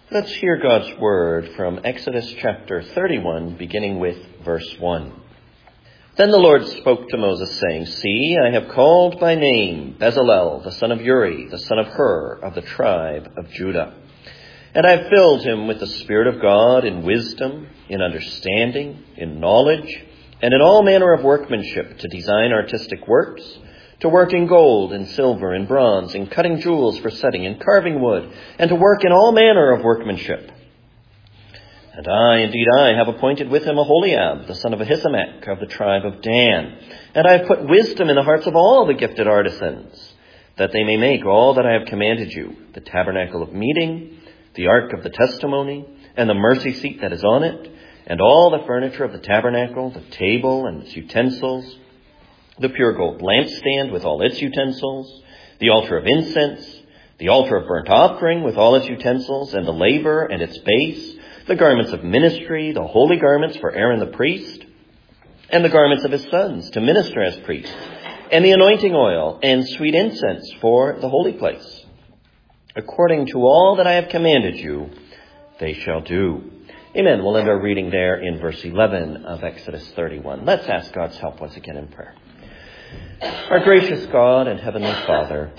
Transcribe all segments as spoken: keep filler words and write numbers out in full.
Let's hear God's word from Exodus chapter thirty-one, beginning with verse one. Then the Lord spoke to Moses, saying, See, I have called by name Bezalel, the son of Uri, the son of Hur, of the tribe of Judah. And I have filled him with the Spirit of God in wisdom, in understanding, in knowledge, and in all manner of workmanship, to design artistic works, to work in gold and silver and bronze, in cutting jewels for setting, in carving wood, and to work in all manner of workmanship. And I, indeed I, have appointed with him Aholiab, the son of Ahisamach, of the tribe of Dan. And I have put wisdom in the hearts of all the gifted artisans, that they may make all that I have commanded you, the tabernacle of meeting, the ark of the testimony, and the mercy seat that is on it, and all the furniture of the tabernacle, the table and its utensils, the pure gold lampstand with all its utensils, the altar of incense, the altar of burnt offering with all its utensils, and the laver and its base, the garments of ministry, the holy garments for Aaron the priest, and the garments of his sons to minister as priests, and the anointing oil and sweet incense for the holy place. According to all that I have commanded you, they shall do. Amen. We'll end our reading there in verse eleven of Exodus thirty-one. Let's ask God's help once again in prayer. Our gracious God and Heavenly Father,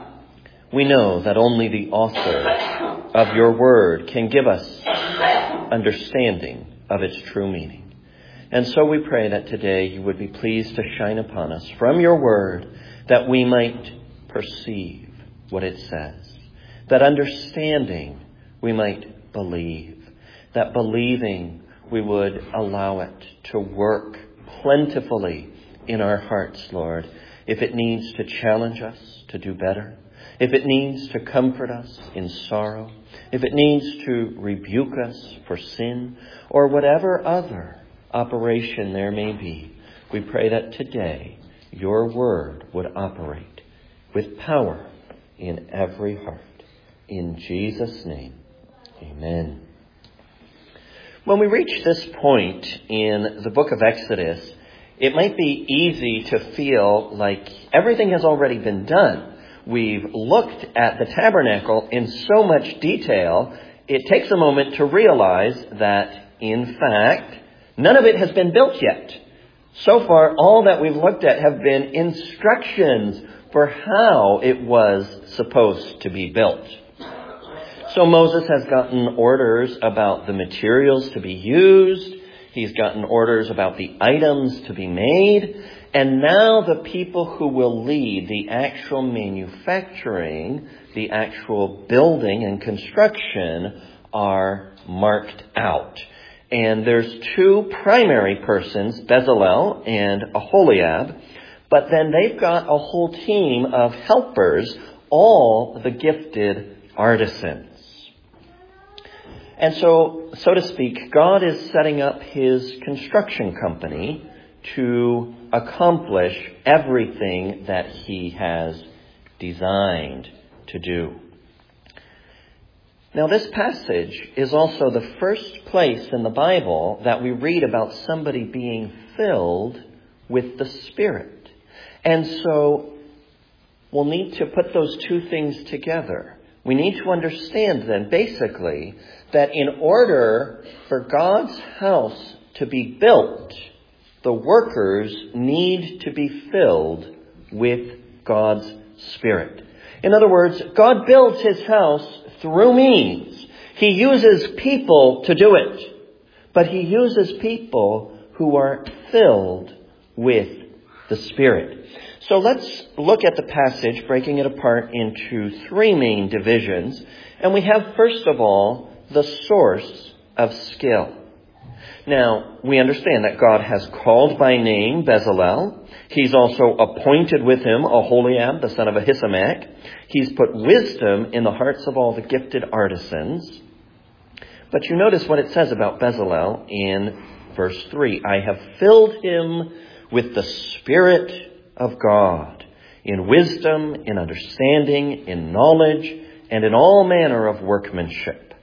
we know that only the author of your word can give us understanding of its true meaning. And so we pray that today you would be pleased to shine upon us from your word, that we might perceive what it says, that understanding we might believe, that believing we would allow it to work plentifully in our hearts, Lord, if it needs to challenge us to do better, if it needs to comfort us in sorrow, if it needs to rebuke us for sin, or whatever other operation there may be, we pray that today your word would operate with power in every heart. In Jesus' name, amen. When we reach this point in the book of Exodus, it might be easy to feel like everything has already been done. We've looked at the tabernacle in so much detail, it takes a moment to realize that, in fact, none of it has been built yet. So far, all that we've looked at have been instructions for how it was supposed to be built. So Moses has gotten orders about the materials to be used. He's gotten orders about the items to be made. And now the people who will lead the actual manufacturing, the actual building and construction are marked out. And there's two primary persons, Bezalel and Aholiab, but then they've got a whole team of helpers, all the gifted artisans. And so, so to speak, God is setting up his construction company to accomplish everything that he has designed to do. Now, this passage is also the first place in the Bible that we read about somebody being filled with the Spirit. And so we'll need to put those two things together. We need to understand then, basically, that in order for God's house to be built, the workers need to be filled with God's Spirit. In other words, God builds his house through means. He uses people to do it. But he uses people who are filled with the Spirit. So let's look at the passage, breaking it apart into three main divisions. And we have, first of all, the source of skill. Now, we understand that God has called by name Bezalel. He's also appointed with him Aholiab, the son of Ahisamach. He's put wisdom in the hearts of all the gifted artisans. But you notice what it says about Bezalel in verse three. I have filled him with the Spirit of God, in wisdom, in understanding, in knowledge, and in all manner of workmanship.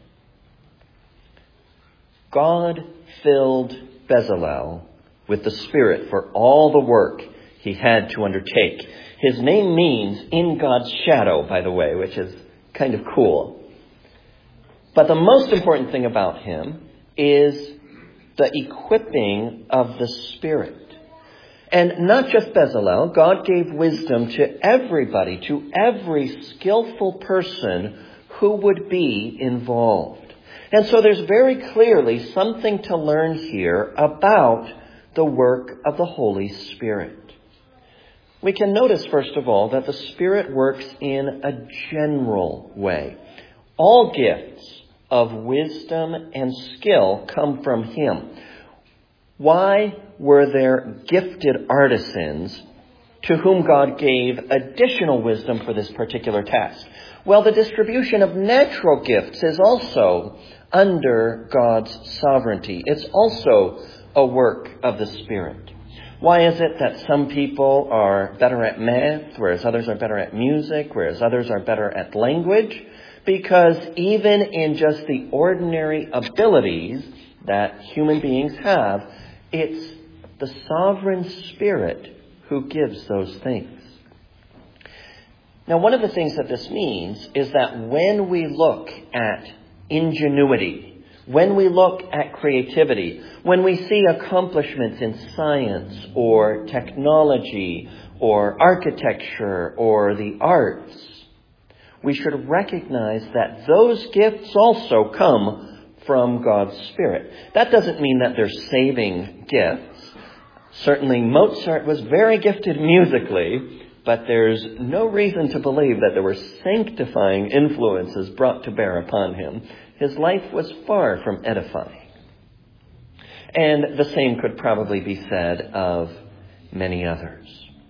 God filled Bezalel with the Spirit for all the work he had to undertake. His name means in God's shadow, by the way, which is kind of cool. But the most important thing about him is the equipping of the Spirit. And not just Bezalel, God gave wisdom to everybody, to every skillful person who would be involved. And so there's very clearly something to learn here about the work of the Holy Spirit. We can notice, first of all, that the Spirit works in a general way. All gifts of wisdom and skill come from him. Why were there gifted artisans to whom God gave additional wisdom for this particular task? Well, the distribution of natural gifts is also under God's sovereignty. It's also a work of the Spirit. Why is it that some people are better at math, whereas others are better at music, whereas others are better at language? Because even in just the ordinary abilities that human beings have, it's the sovereign Spirit who gives those things. Now, one of the things that this means is that when we look at ingenuity, when we look at creativity, when we see accomplishments in science or technology or architecture or the arts, we should recognize that those gifts also come from God's Spirit. That doesn't mean that they're saving gifts. Certainly Mozart was very gifted musically, but there's no reason to believe that there were sanctifying influences brought to bear upon him. His life was far from edifying. And the same could probably be said of many others.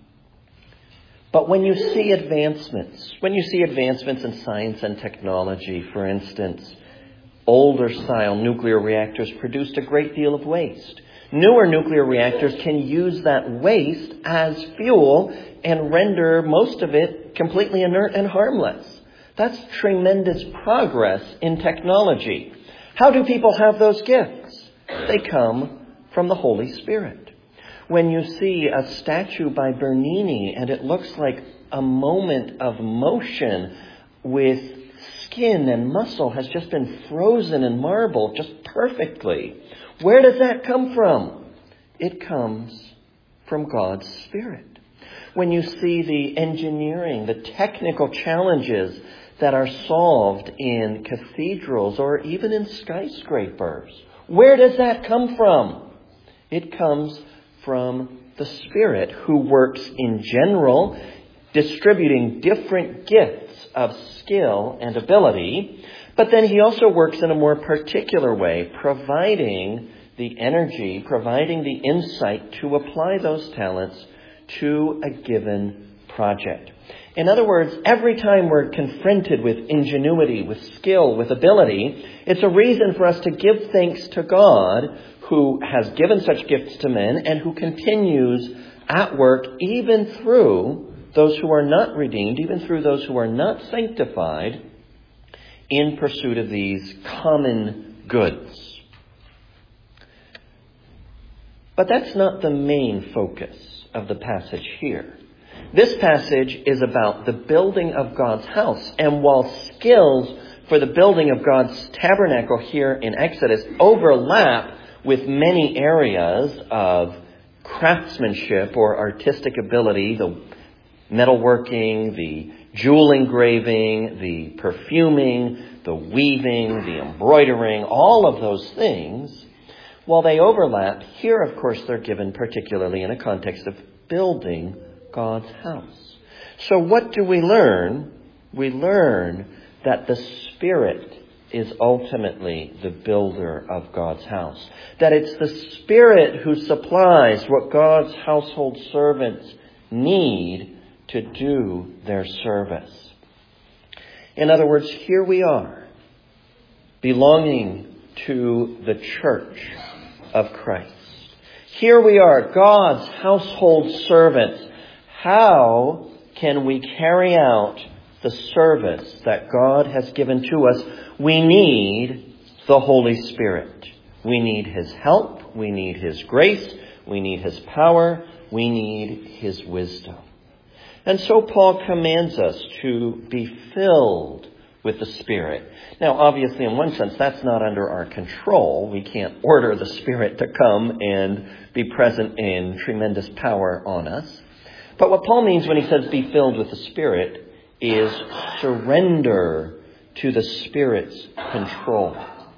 But when you see advancements, when you see advancements in science and technology, for instance, older style nuclear reactors produced a great deal of waste. Newer nuclear reactors can use that waste as fuel and render most of it completely inert and harmless. That's tremendous progress in technology. How do people have those gifts? They come from the Holy Spirit. When you see a statue by Bernini and it looks like a moment of motion with skin and muscle has just been frozen in marble just perfectly, where does that come from? It comes from God's Spirit. When you see the engineering, the technical challenges that are solved in cathedrals or even in skyscrapers, where does that come from? It comes from the Spirit, who works in general, distributing different gifts of skill and ability, but then he also works in a more particular way, providing the energy, providing the insight to apply those talents to a given project. In other words, every time we're confronted with ingenuity, with skill, with ability, it's a reason for us to give thanks to God, who has given such gifts to men and who continues at work even through those who are not redeemed, even through those who are not sanctified, in pursuit of these common goods. But that's not the main focus of the passage here. This passage is about the building of God's house. And while skills for the building of God's tabernacle here in Exodus overlap with many areas of craftsmanship or artistic ability, the metalworking, the jewel engraving, the perfuming, the weaving, the embroidering, all of those things, while they overlap, here, of course, they're given particularly in a context of building God's house. So what do we learn? We learn that the Spirit is ultimately the builder of God's house. That it's the Spirit who supplies what God's household servants need to do their service. In other words, here we are, belonging to the church of Christ. Here we are, God's household servants. How can we carry out the service that God has given to us? We need the Holy Spirit. We need His help. We need His grace. We need His power. We need His wisdom. And so Paul commands us to be filled with the Spirit. Now, obviously, in one sense, that's not under our control. We can't order the Spirit to come and be present in tremendous power on us. But what Paul means when he says be filled with the Spirit is surrender to the Spirit's control.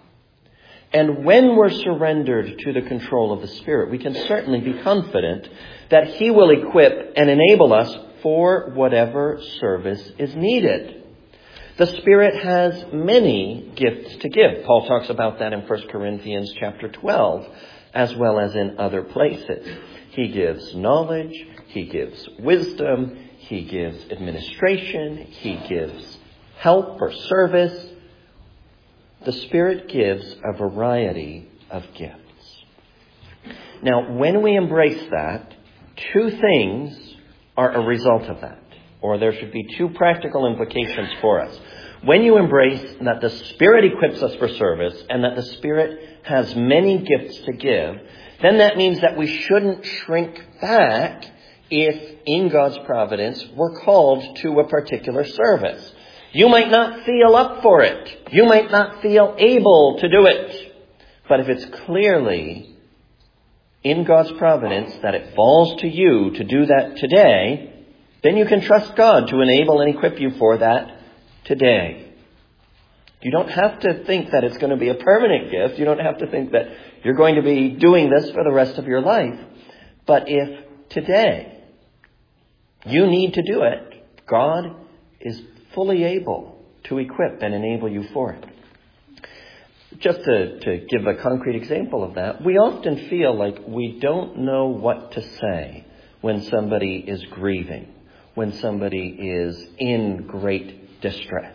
And when we're surrendered to the control of the Spirit, we can certainly be confident that He will equip and enable us for whatever service is needed. The Spirit has many gifts to give. Paul talks about that in First Corinthians chapter twelve, as well as in other places. He gives knowledge, He gives wisdom, He gives administration, He gives help or service. The Spirit gives a variety of gifts. Now, when we embrace that, two things are a result of that. Or there should be two practical implications for us. When you embrace that the Spirit equips us for service and that the Spirit has many gifts to give, then that means that we shouldn't shrink back if, in God's providence, we're called to a particular service. You might not feel up for it. You might not feel able to do it. But if it's clearly in God's providence that it falls to you to do that today, then you can trust God to enable and equip you for that today. You don't have to think that it's going to be a permanent gift. You don't have to think that you're going to be doing this for the rest of your life. But if today you need to do it, God is fully able to equip and enable you for it. Just to, to give a concrete example of that, we often feel like we don't know what to say when somebody is grieving, when somebody is in great distress.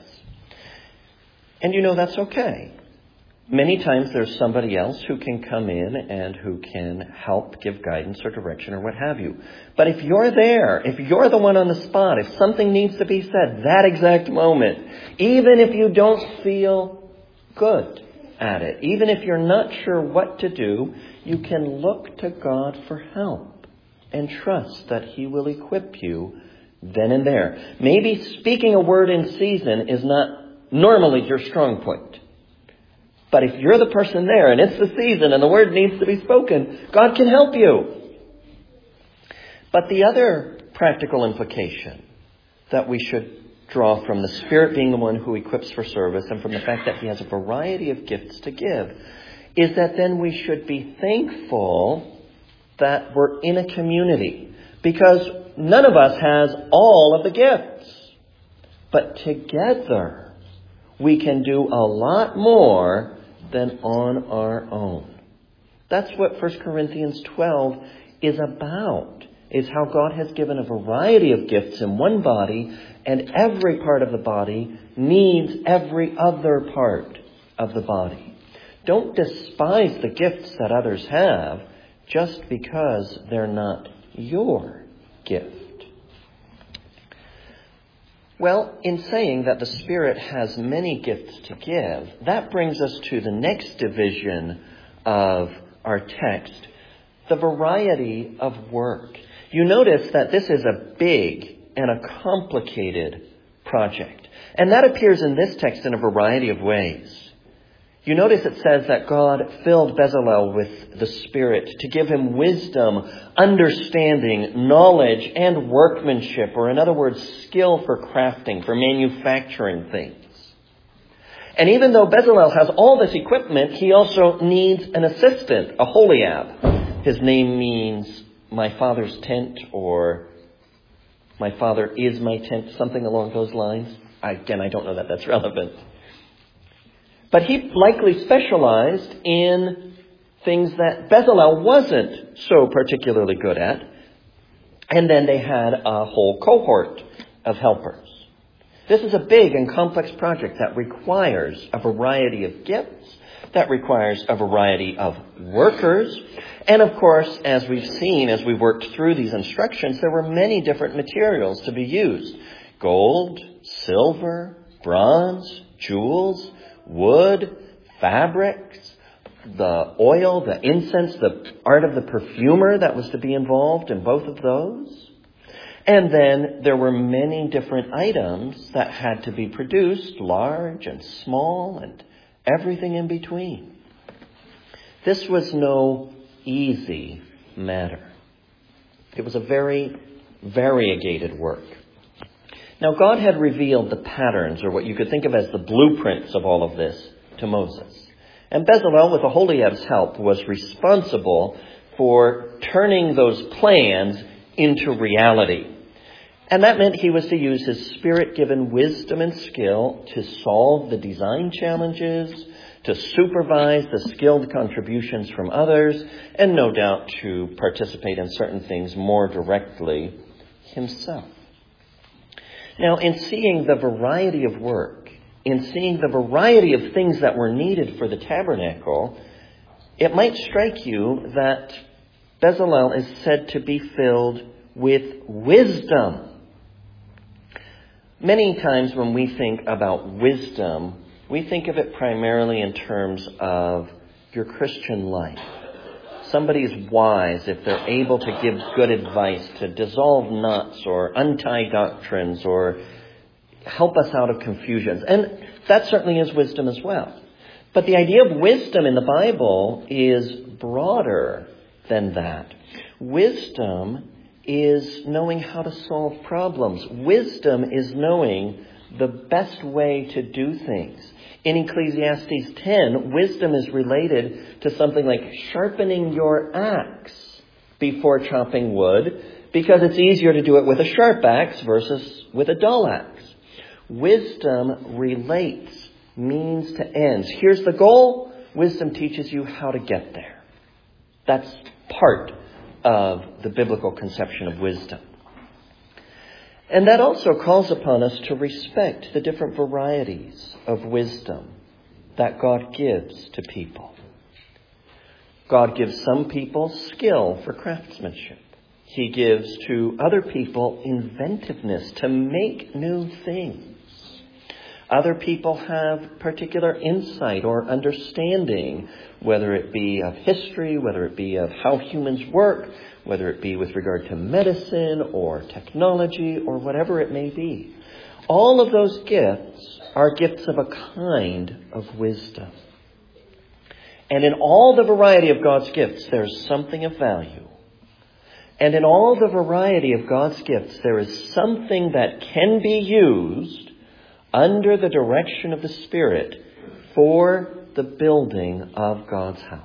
And you know, that's okay. Many times there's somebody else who can come in and who can help give guidance or direction or what have you. But if you're there, if you're the one on the spot, if something needs to be said that exact moment, even if you don't feel good at it, even if you're not sure what to do, you can look to God for help and trust that He will equip you then and there. Maybe speaking a word in season is not normally your strong point. But if you're the person there and it's the season and the word needs to be spoken, God can help you. But the other practical implication that we should draw from the Spirit being the one who equips for service and from the fact that He has a variety of gifts to give is that then we should be thankful that we're in a community, because none of us has all of the gifts. But together we can do a lot more than on our own. That's what First Corinthians twelve is about, is how God has given a variety of gifts in one body, and every part of the body needs every other part of the body. Don't despise the gifts that others have just because they're not your gift. Well, in saying that the Spirit has many gifts to give, that brings us to the next division of our text, the variety of work. You notice that this is a big and a complicated project. And that appears in this text in a variety of ways. You notice it says that God filled Bezalel with the Spirit to give him wisdom, understanding, knowledge, and workmanship, or in other words, skill for crafting, for manufacturing things. And even though Bezalel has all this equipment, he also needs an assistant, Aholiab. His name means my father's tent, or my father is my tent, something along those lines. Again, I don't know that that's relevant. But he likely specialized in things that Bezalel wasn't so particularly good at. And then they had a whole cohort of helpers. This is a big and complex project that requires a variety of gifts, that requires a variety of workers. And of course, as we've seen, as we worked through these instructions, there were many different materials to be used. Gold, silver, bronze, jewels, wood, fabrics, the oil, the incense, the art of the perfumer that was to be involved in both of those. And then there were many different items that had to be produced, large and small and everything in between. This was no easy matter. It was a very variegated work. Now, God had revealed the patterns, or what you could think of as the blueprints of all of this, to Moses. And Bezalel, with Aholiab's help, was responsible for turning those plans into reality. And that meant he was to use his Spirit-given wisdom and skill to solve the design challenges, to supervise the skilled contributions from others, and no doubt to participate in certain things more directly himself. Now, in seeing the variety of work, in seeing the variety of things that were needed for the tabernacle, it might strike you that Bezalel is said to be filled with wisdom. Many times when we think about wisdom, we think of it primarily in terms of your Christian life. Somebody is wise if they're able to give good advice, to dissolve knots or untie doctrines or help us out of confusions. And that certainly is wisdom as well. But the idea of wisdom in the Bible is broader than that. Wisdom is knowing how to solve problems. Wisdom is knowing the best way to do things. In Ecclesiastes ten, wisdom is related to something like sharpening your axe before chopping wood, because it's easier to do it with a sharp axe versus with a dull axe. Wisdom relates means to ends. Here's the goal. Wisdom teaches you how to get there. That's part of the biblical conception of wisdom. And that also calls upon us to respect the different varieties of wisdom that God gives to people. God gives some people skill for craftsmanship. He gives to other people inventiveness to make new things. Other people have particular insight or understanding, whether it be of history, whether it be of how humans work, whether it be with regard to medicine or technology or whatever it may be. All of those gifts are gifts of a kind of wisdom. And in all the variety of God's gifts, there's something of value. And in all the variety of God's gifts, there is something that can be used under the direction of the Spirit for the building of God's house.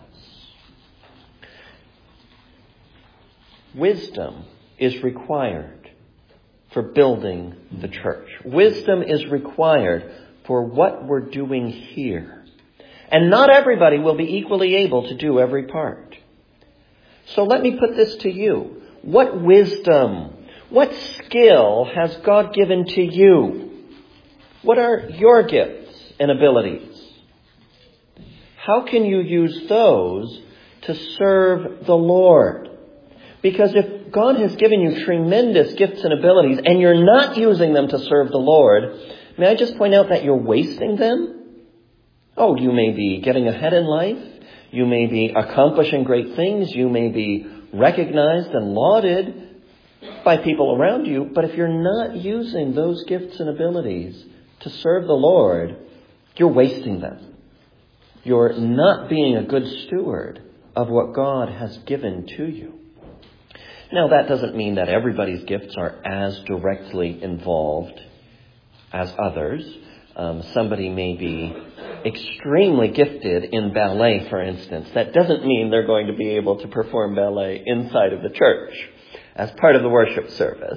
Wisdom is required for building the church. Wisdom is required for what we're doing here. And not everybody will be equally able to do every part. So let me put this to you. What wisdom, what skill has God given to you? What are your gifts and abilities? How can you use those to serve the Lord? Because if God has given you tremendous gifts and abilities and you're not using them to serve the Lord, may I just point out that you're wasting them? Oh, you may be getting ahead in life. You may be accomplishing great things. You may be recognized and lauded by people around you. But if you're not using those gifts and abilities to serve the Lord, you're wasting them. You're not being a good steward of what God has given to you. Now, that doesn't mean that everybody's gifts are as directly involved as others. Um, somebody may be extremely gifted in ballet, for instance. That doesn't mean they're going to be able to perform ballet inside of the church as part of the worship service.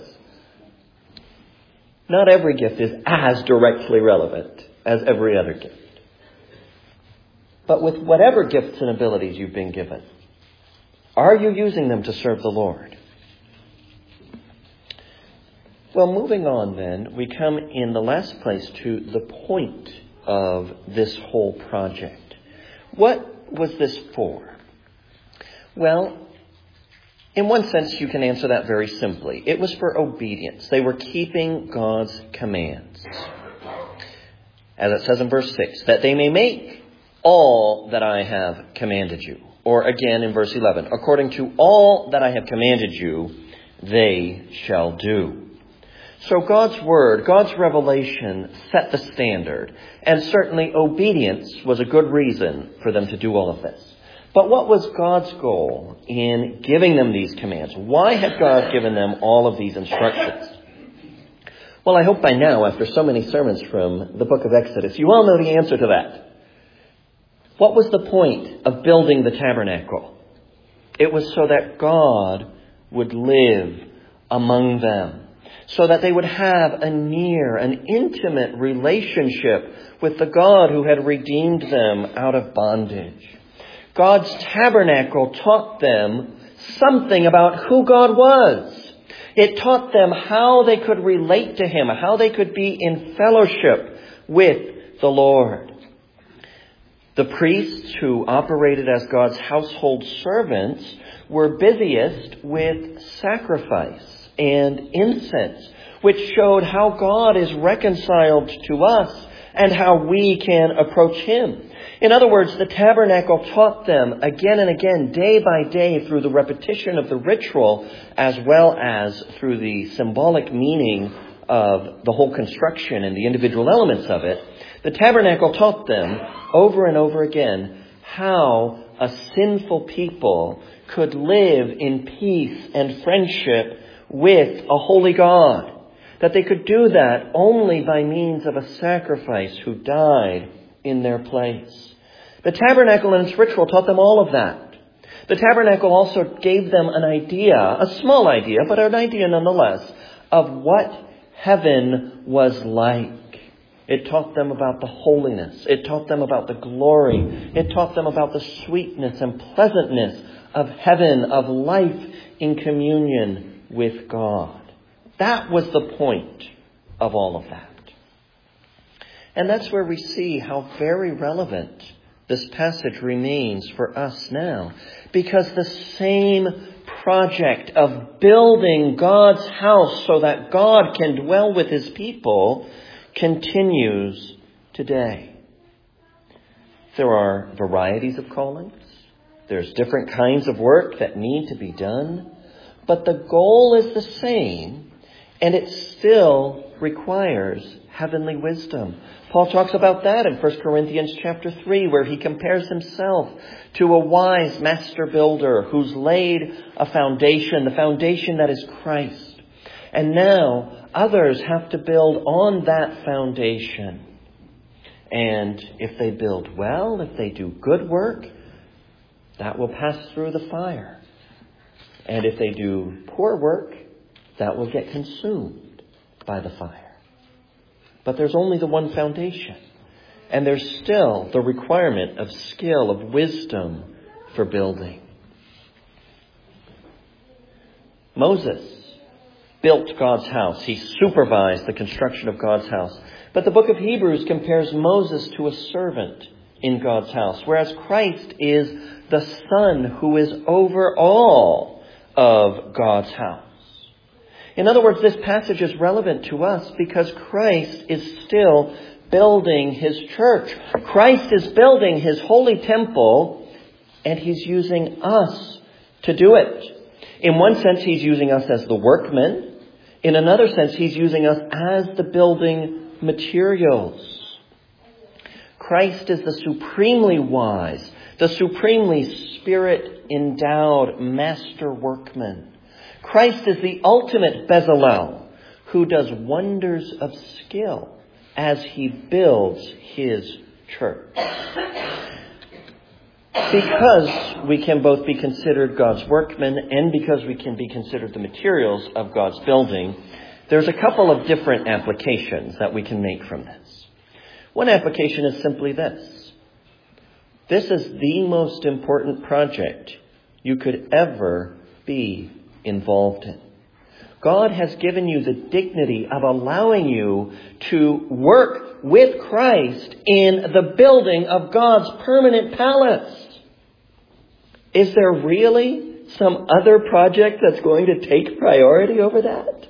Not every gift is as directly relevant as every other gift. But with whatever gifts and abilities you've been given, are you using them to serve the Lord? Well, moving on then, we come in the last place to the point of this whole project. What was this for? Well, in one sense, you can answer that very simply. It was for obedience. They were keeping God's commands. As it says in verse six, that they may make all that I have commanded you. Or again in verse eleven, according to all that I have commanded you, they shall do. So God's word, God's revelation set the standard, and certainly obedience was a good reason for them to do all of this. But what was God's goal in giving them these commands? Why had God given them all of these instructions? Well, I hope by now, after so many sermons from the book of Exodus, you all know the answer to that. What was the point of building the tabernacle? It was so that God would live among them, so that they would have a near, an intimate relationship with the God who had redeemed them out of bondage. God's tabernacle taught them something about who God was. It taught them how they could relate to Him, how they could be in fellowship with the Lord. The priests who operated as God's household servants were busiest with sacrifice and incense, which showed how God is reconciled to us and how we can approach Him. In other words, the tabernacle taught them again and again, day by day, through the repetition of the ritual, as well as through the symbolic meaning of the whole construction and the individual elements of it. The tabernacle taught them over and over again how a sinful people could live in peace and friendship with a holy God. That they could do that only by means of a sacrifice who died in their place. The tabernacle and its ritual taught them all of that. The tabernacle also gave them an idea, a small idea, but an idea nonetheless, of what heaven was like. It taught them about the holiness. It taught them about the glory. It taught them about the sweetness and pleasantness of heaven, of life in communion with God. That was the point of all of that. And that's where we see how very relevant this passage remains for us now. Because the same project of building God's house so that God can dwell with His people continues today. There are varieties of callings. There's different kinds of work that need to be done. But the goal is the same, and it still requires heavenly wisdom. Paul talks about that in First Corinthians chapter three, where he compares himself to a wise master builder who's laid a foundation, the foundation that is Christ. And now others have to build on that foundation. And if they build well, if they do good work, that will pass through the fire. And if they do poor work, that will get consumed by the fire. But there's only the one foundation. And there's still the requirement of skill, of wisdom for building. Moses built God's house. He supervised the construction of God's house. But the book of Hebrews compares Moses to a servant in God's house, whereas Christ is the Son who is over all of God's house. In other words, this passage is relevant to us because Christ is still building His church. Christ is building His holy temple, and He's using us to do it. In one sense, He's using us as the workmen. In another sense, He's using us as the building materials. Christ is the supremely wise, the supremely Spirit-endowed master workman. Christ is the ultimate Bezalel, who does wonders of skill as He builds His church. Because we can both be considered God's workmen and because we can be considered the materials of God's building, there's a couple of different applications that we can make from this. One application is simply this. This is the most important project you could ever be involved in. God has given you the dignity of allowing you to work with Christ in the building of God's permanent palace. Is there really some other project that's going to take priority over that?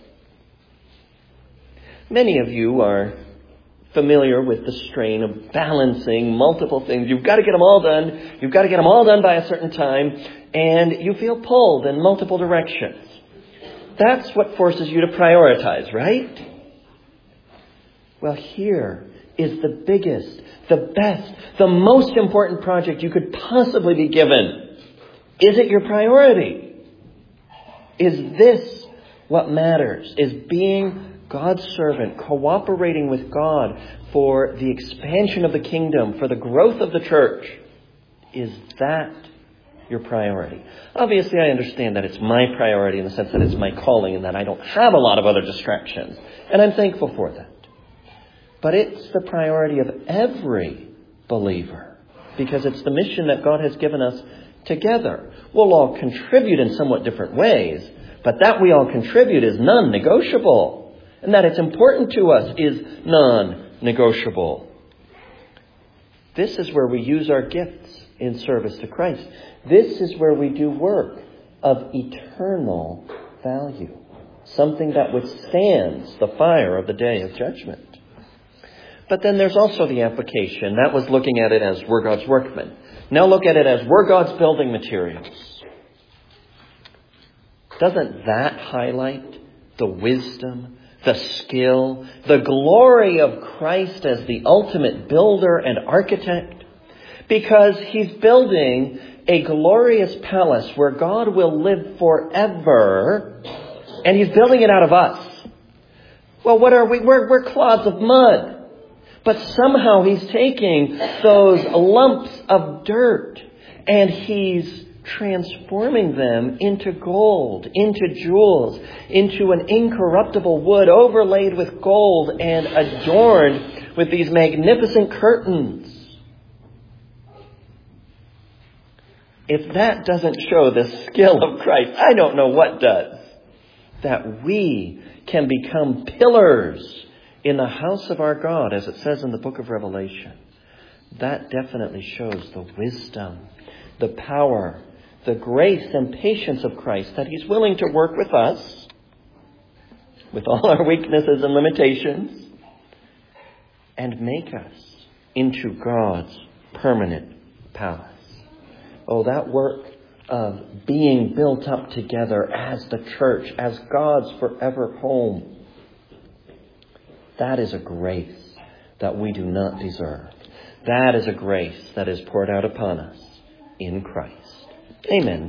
Many of you are familiar with the strain of balancing multiple things. You've got to get them all done. You've got to get them all done by a certain time. And you feel pulled in multiple directions. that's what forces you to prioritize, right? Well, here is the biggest, the best, the most important project you could possibly be given. Is it your priority? Is this what matters? Is being God's servant, cooperating with God for the expansion of the kingdom, for the growth of the church? Is that your priority? Obviously, I understand that it's my priority in the sense that it's my calling and that I don't have a lot of other distractions. And I'm thankful for that. But it's the priority of every believer because it's the mission that God has given us together. We'll all contribute in somewhat different ways, but that we all contribute is non-negotiable. And that it's important to us is non-negotiable. This is where we use our gifts in service to Christ. This is where we do work of eternal value. Something that withstands the fire of the day of judgment. But then there's also the application. That was looking at it as we're God's workmen. Now look at it as we're God's building materials. Doesn't that highlight the wisdom, the skill, the glory of Christ as the ultimate builder and architect? Because he's building a glorious palace where God will live forever, and he's building it out of us. Well, what are we? We're, we're clods of mud. But somehow he's taking those lumps of dirt and he's transforming them into gold, into jewels, into an incorruptible wood overlaid with gold and adorned with these magnificent curtains. If that doesn't show the skill of Christ, I don't know what does. That we can become pillars in the house of our God, as it says in the book of Revelation. That definitely shows the wisdom, the power, the grace and patience of Christ, that he's willing to work with us, with all our weaknesses and limitations, and make us into God's permanent palace. Oh, that work of being built up together as the church, as God's forever home. That is a grace that we do not deserve. That is a grace that is poured out upon us in Christ. Amen.